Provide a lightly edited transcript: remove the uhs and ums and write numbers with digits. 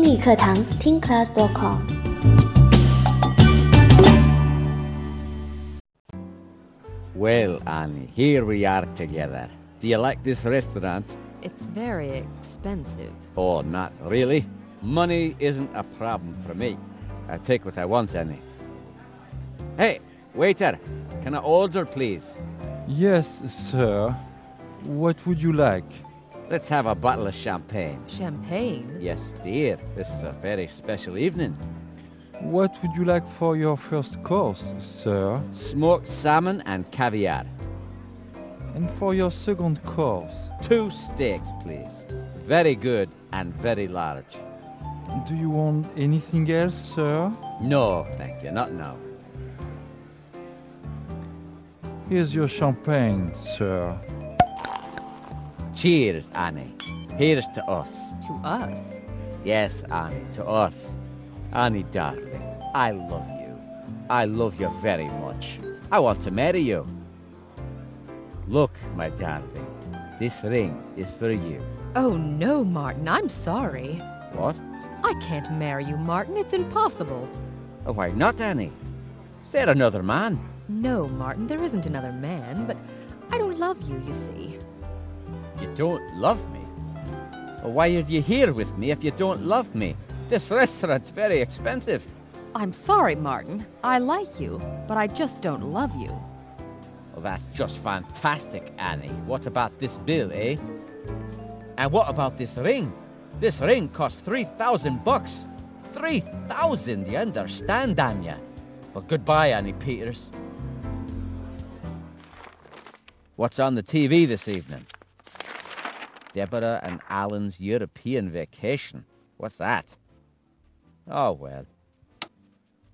语课堂听 class.com。 Well, Annie, here we are together. Do you like this restaurant? It's very expensive. Oh, not really. Money isn't a problem for me. I take what I want, Annie. Hey, waiter, can I order, please? Yes, sir. What would you like? Let's have a bottle of champagne. Champagne? Yes, dear. This is a very special evening. What would you like for your first course, sir? Smoked salmon and caviar. And for your second course? 2 steaks, please. Very good and very large. Do you want anything else, sir? No, thank you, not now. Here's your champagne, sir. Cheers, Annie. Here's to us. To us? Yes, Annie, to us. Annie, darling, I love you. I love you very much. I want to marry you. Look, my darling, this ring is for you. Oh, no, Martin, I'm sorry. What? I can't marry you, Martin. It's impossible. Oh, why not, Annie? Is there another man? No, Martin, there isn't another man, but I don't love you, you see. You don't love me? Well, why are you here with me if you don't love me? This restaurant's very expensive. I'm sorry, Martin. I like you, but I just don't love you. Well, that's just fantastic, Annie. What about this bill, eh? And what about this ring? This ring cost $3,000. 3,000, you understand, damn ya? Well, goodbye, Annie Peters. What's on the TV this evening? Deborah and Alan's European vacation. What's that? Oh, well.